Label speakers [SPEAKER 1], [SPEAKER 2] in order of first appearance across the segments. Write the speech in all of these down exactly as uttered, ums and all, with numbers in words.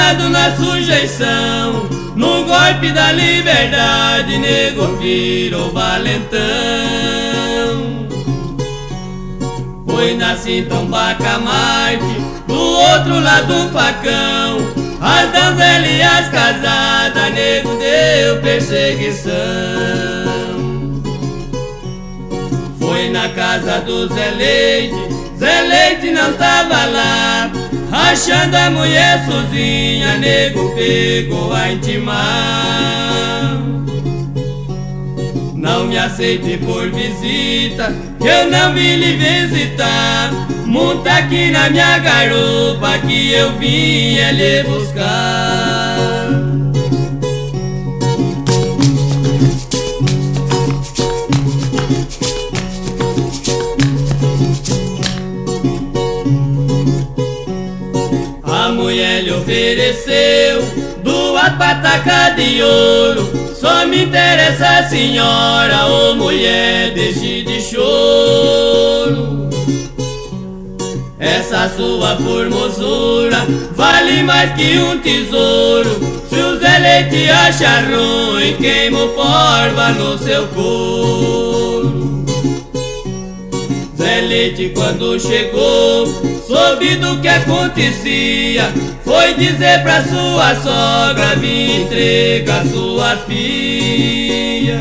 [SPEAKER 1] Criado na sujeição, no golpe da liberdade, nego virou valentão. Foi nasci em Tombacamarte, do outro lado do facão, as donzelas e as casadas, nego deu perseguição. Foi na casa do Zé Leite, Zé Leite não tava lá, achando a mulher sozinha, nego pegou a intimar. Não me aceite por visita, que eu não vim lhe visitar. Monta aqui na minha garupa, que eu vim é lhe buscar. A mulher lhe ofereceu duas patacas de ouro. Só me interessa a senhora, ô mulher, deixe de choro. Essa sua formosura vale mais que um tesouro. Se o Zé Leite acha ruim, queima o porva no seu couro. Zé Leite quando chegou, soube do que acontecia, foi dizer pra sua sogra, vim entregar sua filha.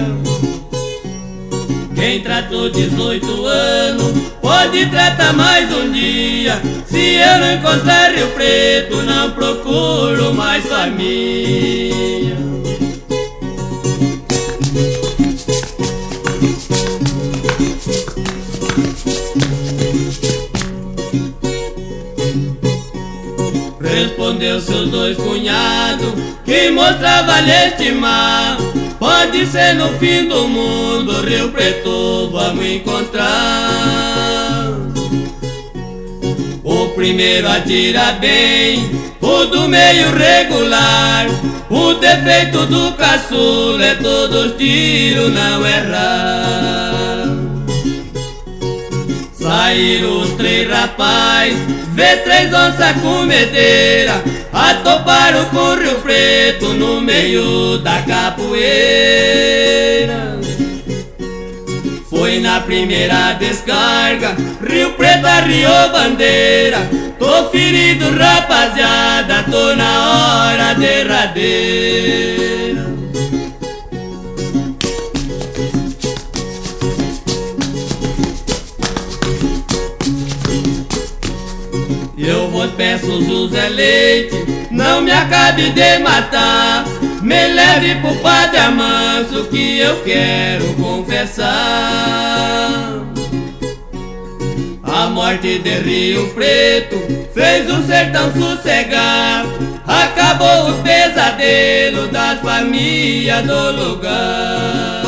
[SPEAKER 1] Quem tratou dezoito anos, pode tratar mais um dia. Se eu não encontrar Rio Preto, não procuro mais família. Respondeu seus dois cunhados, que mostrava lhe estimar. Pode ser no fim do mundo, Rio Preto vamos encontrar. O primeiro atira bem, o do meio regular. O defeito do caçula é todos os tiros não errar. Saíram os três rapaz, vê três onças com medeira, atoparam com Rio Preto no meio da capoeira. Foi na primeira descarga, Rio Preto arriou bandeira. Tô ferido, rapaziada, tô na hora derradeira. Eu vos peço, José Leite, não me acabe de matar. Me leve pro Padre Amanso, que eu quero confessar. A morte de Rio Preto fez o sertão sossegar. Acabou o pesadelo das famílias do lugar.